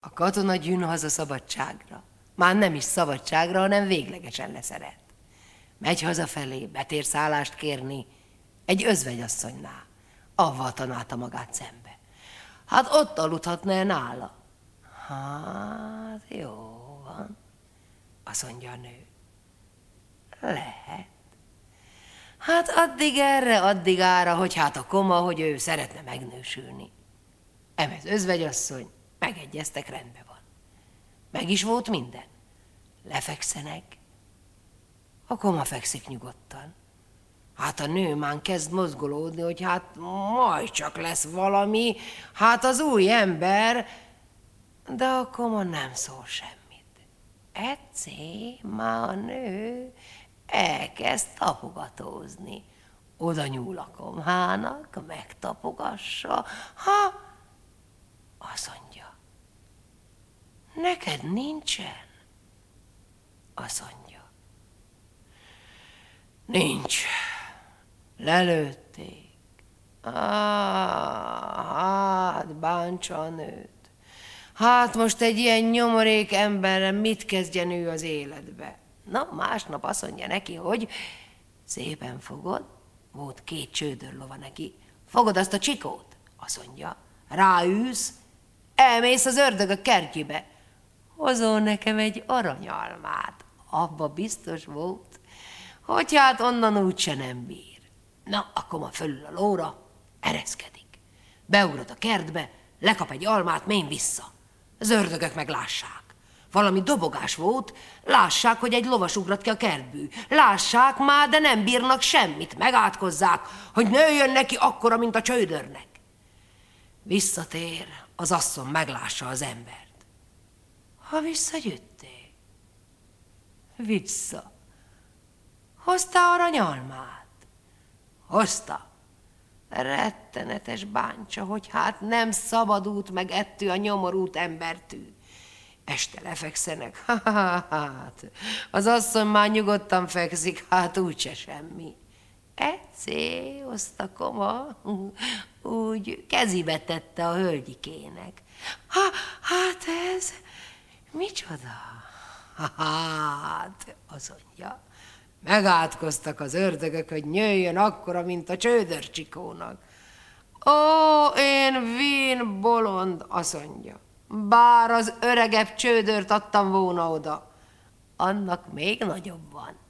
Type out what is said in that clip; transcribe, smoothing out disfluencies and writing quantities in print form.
A katona gyűn haza szabadságra. Már nem is szabadságra, hanem véglegesen leszeret. Megy hazafelé, betér szállást kérni egy özvegyasszonynál. Avval tanálta magát szembe. Hát ott aludhatna nála. Hát jó van, azt mondja a nő. Lehet. Hát addig erre, addig ára, hogy hát a koma, hogy ő szeretne megnősülni. Emez özvegyasszony, megegyeztek, rendben van. Meg is volt minden. Lefekszenek. A koma fekszik nyugodtan. Hát a nő már kezd mozgolódni, hogy hát majd csak lesz valami, hát az új ember, de a koma nem szól semmit. Egyszer már a nő elkezd tapogatózni. Oda nyúl a komhának, megtapogassa, azt mondja, neked nincsen? Azt mondja, nincs. Lelőtték. Hát bántsa a nőt. Hát most egy ilyen nyomorék emberre mit kezdjen ő az életbe? Na, másnap azt mondja neki, hogy szépen fogod, volt 2 csődörlova neki, fogod azt a csikót, azt mondja, ráülsz, elmész az ördögök kertjébe, hozol nekem egy aranyalmát. Abba biztos volt, hogy hát onnan úgyse nem bír. Na, akkor ma fölül a lóra, ereszkedik. Beugrott a kertbe, lekap egy almát, mény vissza. Az ördögök meg lássák. Valami dobogás volt, lássák, hogy egy lovas ugrat ki a kertből. Lássák már, de nem bírnak semmit, megátkozzák, hogy nőjön neki akkora, mint a csődörnek. Visszatér, az asszony meglássa az embert. Ha visszagyüttél? Vissza. Hoztál aranyalmát? Hozta. Rettenetes bántsa, hogy hát nem szabadult meg ettől a nyomorult embertől. Este lefekszenek, hát az asszony már nyugodtan fekszik, hát úgyse semmi. Egyszer azt a koma úgy kezébe tette a hölgyikének. Hát ez micsoda? Hát, azt mondja, megátkoztak az ördögök, hogy nőjön akkora, mint a csődörcsikónak. Ó, én vén bolond, azt mondja. Bár az öregebb csődört adtam volna oda, annak még nagyobb van.